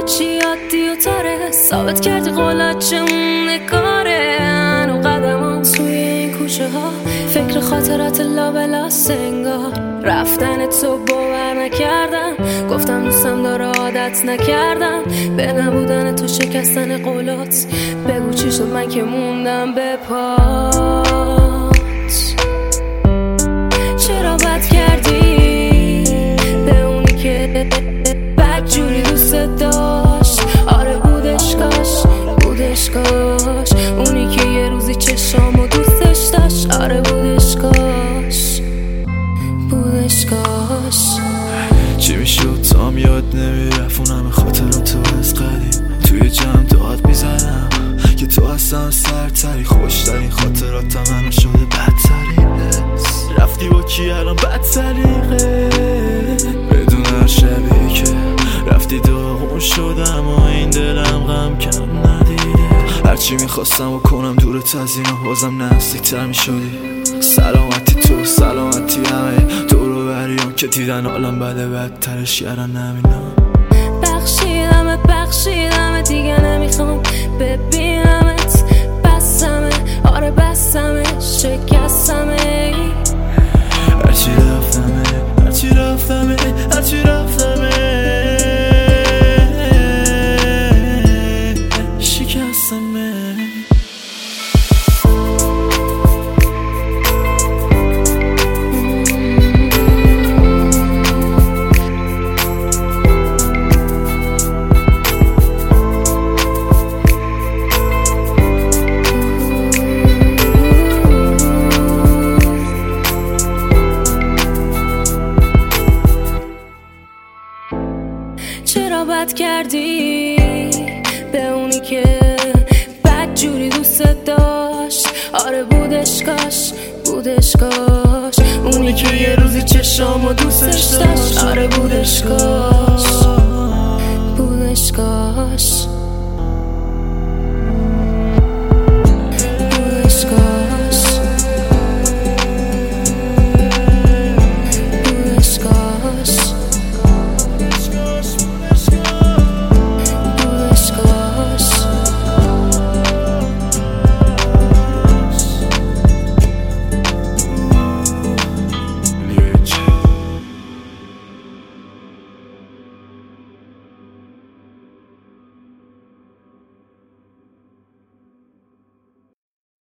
چی عادی و تاره، ثابت کردی قولات چمونه کاره. هنو قدمم توی این کوچه ها، فکر خاطرات لابلا سنگار. رفتن تو باور نکردم، گفتم دوستم داره عادت نکردم به نبودن تو، شکستن قولات. بگو چی شد من که موندم به پات. چرا بد کردی به اونی که بد جوری دوست داشت؟ آره بودش کاش، بودش کاش اونی که یه روزی چشامو دوستش داشت. آره بودش کاش، بودش کاش. چی میشد تا هم یاد نمیرفت اون همه خاطرات تو از قدیم. توی جمع داد میزنم که تو هستم سرتری، خوشترین خاطراتم منو شده بدترین. رفتی با کی الان بدسلیقه، بدون هر شبیه که رفتی داغون شدم و این دلم غم کم ندیده. هرچی میخواستم و کنم دورت از اینا، بازم نزدیکتر میشدی. سلامتی تو، سلامتی همه دورو بریام که دیدن عالم بده بدترش کردن نمینا. بخشیدمه دیگه نمیخوام ببینمت. بسمه، آره بسمه، شکستمه. هرچی رفتمه، هرچی رفتمه، هرچی رفتمه، شکستمه. چرا بد کردی به اونی که بد جوری دوست داشت؟ آره بودش کاش، بودش کاش اونی که یه روزی چشامو دوستش داشت. آره بودش کاش.